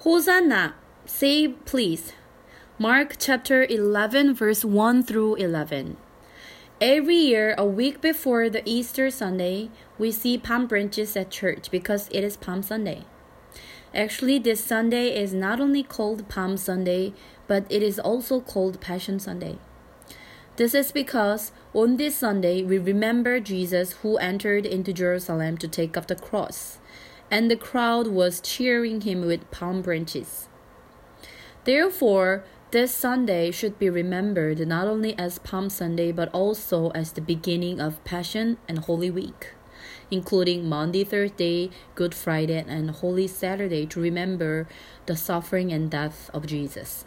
Hosanna, say please. Mark chapter 11 verse 1 through 11. Every year, a week before the Easter Sunday, we see palm branches at church because it is Palm Sunday. Actually, this Sunday is not only called Palm Sunday, but it is also called Passion Sunday. This is because on this Sunday, we remember Jesus who entered into Jerusalem to take up the cross, and the crowd was cheering him with palm branches. Therefore, this Sunday should be remembered not only as Palm Sunday but also as the beginning of Passion and Holy Week, including Maundy Thursday, Good Friday, and Holy Saturday to remember the suffering and death of Jesus.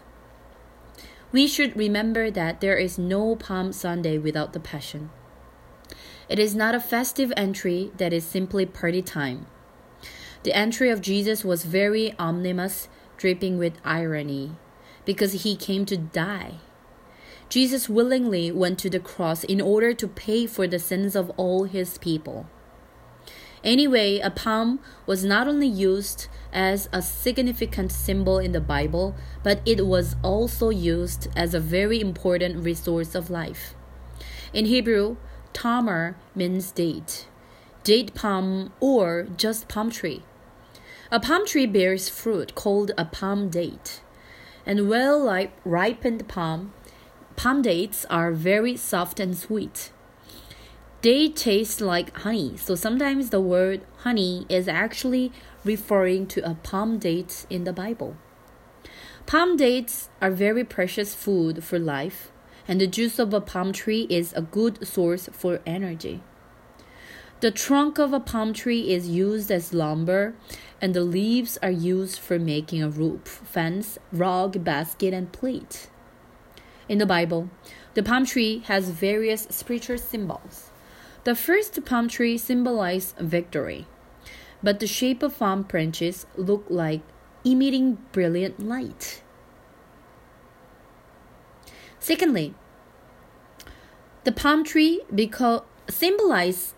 We should remember that there is no Palm Sunday without the Passion. It is not a festive entry that is simply party time. The entry of Jesus was very ominous, dripping with irony, because he came to die. Jesus willingly went to the cross in order to pay for the sins of all his people. Anyway, a palm was not only used as a significant symbol in the Bible, but it was also used as a very important resource of life. In Hebrew, tamar means date palm, or just palm tree. A palm tree bears fruit called a palm date. And well-ripened palm dates are very soft and sweet. They taste like honey, so sometimes the word honey is actually referring to a palm date in the Bible. Palm dates are very precious food for life, and the juice of a palm tree is a good source for energy. The trunk of a palm tree is used as lumber, and the leaves are used for making a roof, fence, rug, basket, and plate. In the Bible, the palm tree has various spiritual symbols. The first palm tree symbolizes victory, but the shape of palm branches look like emitting brilliant light. Secondly, the palm tree symbolizes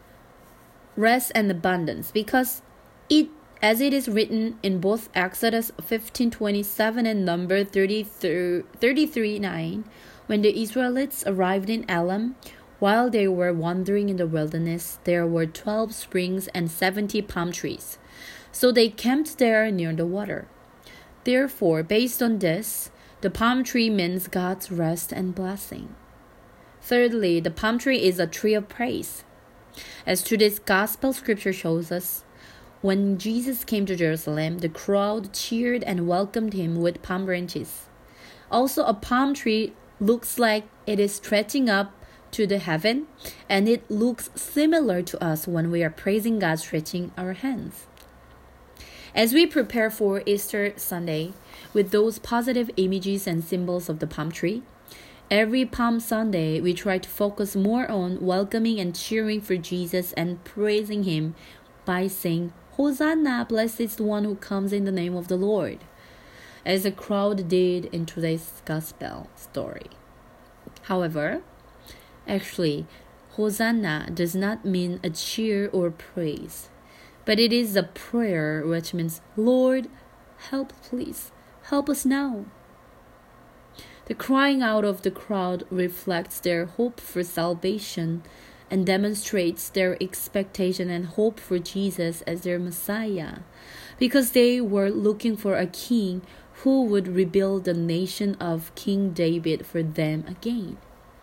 rest and abundance because as it is written in both Exodus 15:27 and Number 33:9, when the Israelites arrived in Elim, while they were wandering in the wilderness, there were 12 springs and 70 palm trees. So they camped there near the water. Therefore, based on this, the palm tree means God's rest and blessing. Thirdly, the palm tree is a tree of praise. As today's gospel scripture shows us, when Jesus came to Jerusalem, the crowd cheered and welcomed him with palm branches. Also, a palm tree looks like it is stretching up to the heaven, and it looks similar to us when we are praising God stretching our hands. As we prepare for Easter Sunday with those positive images and symbols of the palm tree, every Palm Sunday, we try to focus more on welcoming and cheering for Jesus and praising him by saying, Hosanna, blessed is the one who comes in the name of the Lord, as the crowd did in today's gospel story. However, actually, Hosanna does not mean a cheer or praise, but it is a prayer which means, Lord, help please, help us now. The crying out of the crowd reflects their hope for salvation and demonstrates their expectation and hope for Jesus as their Messiah, because they were looking for a king who would rebuild the nation of King David for them again.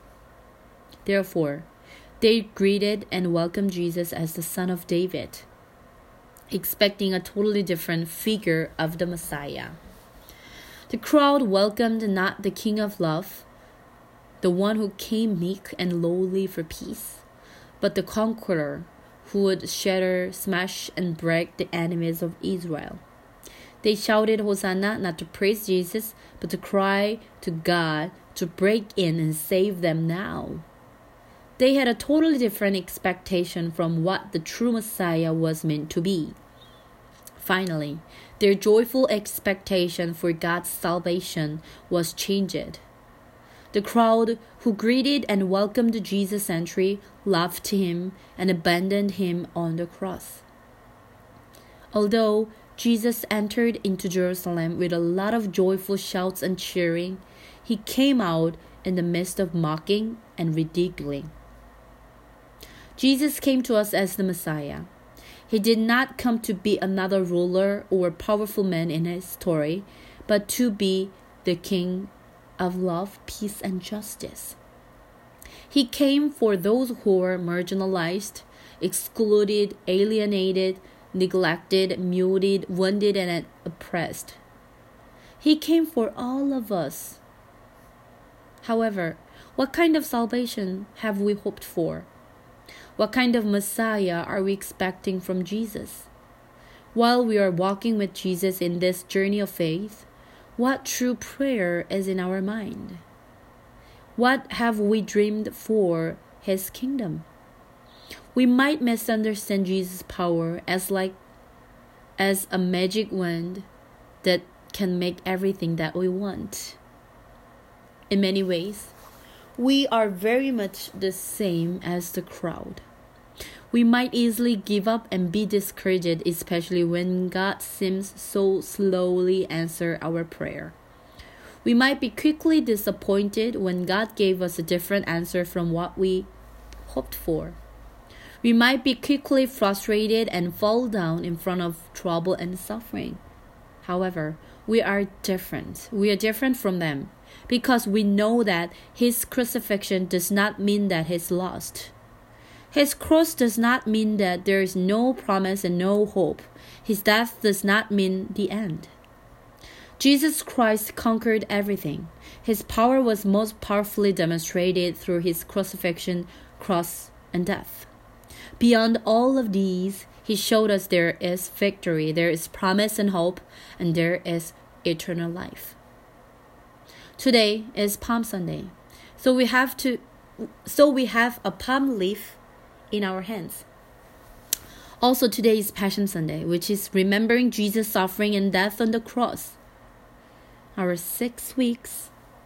Therefore, they greeted and welcomed Jesus as the Son of David, expecting a totally different figure of the Messiah. The crowd welcomed not the King of Love, the one who came meek and lowly for peace, but the conqueror who would shatter, smash, and break the enemies of Israel. They shouted Hosanna not to praise Jesus, but to cry to God to break in and save them now. They had a totally different expectation from what the true Messiah was meant to be. Finally, their joyful expectation for God's salvation was changed. The crowd who greeted and welcomed Jesus' entry loved him and abandoned him on the cross. Although Jesus entered into Jerusalem with a lot of joyful shouts and cheering. He came out in the midst of mocking and ridiculing. Jesus came to us as the Messiah. He did not come to be another ruler or powerful man in his story, but to be the King of love, peace, and justice. He came for those who were marginalized, excluded, alienated, neglected, muted, wounded, and oppressed. He came for all of us. However, what kind of salvation have we hoped for? What kind of Messiah are we expecting from Jesus? While we are walking with Jesus in this journey of faith, what true prayer is in our mind? What have we dreamed for His kingdom? We might misunderstand Jesus' power as a magic wand that can make everything that we want. In many ways, we are very much the same as the crowd. We might easily give up and be discouraged, especially when God seems so slowly answer our prayer. We might be quickly disappointed when God gave us a different answer from what we hoped for. We might be quickly frustrated and fall down in front of trouble and suffering. However, we are different. We are different from them because we know that His crucifixion does not mean that He's lost. His cross does not mean that there is no promise and no hope. His death does not mean the end. Jesus Christ conquered everything. His power was most powerfully demonstrated through His crucifixion, cross, and death. Beyond all of these, He showed us there is victory, there is promise and hope, and there is eternal life. Today is Palm Sunday, so we have a palm leaf in our hands. Also, today is Passion Sunday, which is remembering Jesus' suffering and death on the cross. Our 6 weeks,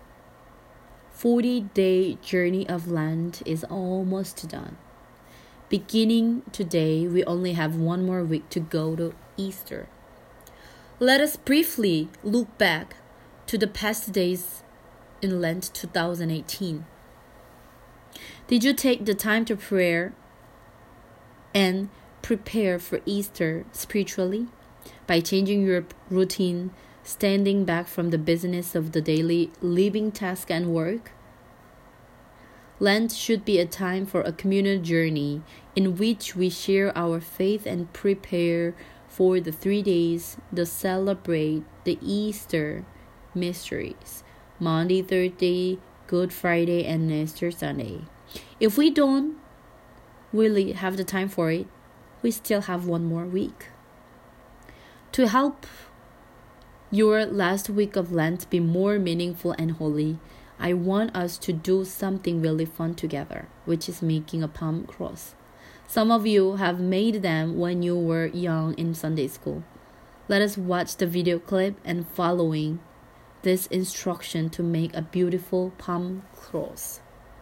40-day journey of Lent is almost done. Beginning today, we only have one more week to go to Easter. Let us briefly look back to the past days in Lent 2018. Did you take the time to pray and prepare for Easter spiritually by changing your routine, standing back from the business of the daily living task and work? Lent should be a time for a communal journey in which we share our faith and prepare for the 3 days that celebrate the Easter mysteries, Monday, Thursday, Good Friday, and Easter Sunday. If we don't really have the time for it, we still have one more week. To help your last week of Lent be more meaningful and holy, I want us to do something really fun together, which is making a palm cross. Some of you have made them when you were young in Sunday school. Let us watch the video clip and following this instruction to make a beautiful palm cross.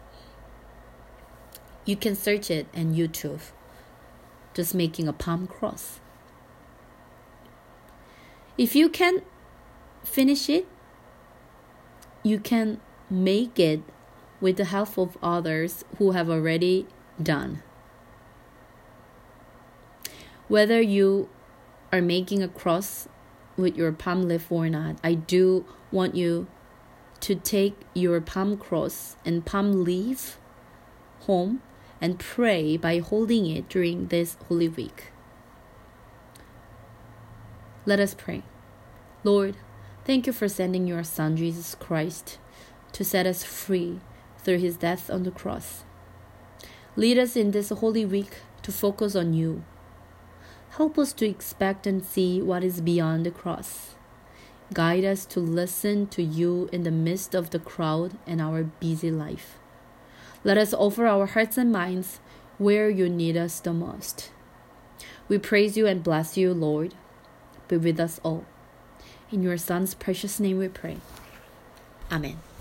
You can search it on YouTube, just making a palm cross. If you can finish it, you can make it with the help of others who have already done. Whether you are making a cross with your palm leaf or not, I do want you to take your palm cross and palm leaf home and pray by holding it during this Holy Week. Let us pray. Lord, thank you for sending your Son, Jesus Christ, to set us free through His death on the cross. Lead us in this Holy Week to focus on you. Help us to expect and see what is beyond the cross. Guide us to listen to you in the midst of the crowd and our busy life. Let us offer our hearts and minds where you need us the most. We praise you and bless you, Lord. Be with us all. In your Son's precious name we pray. Amen.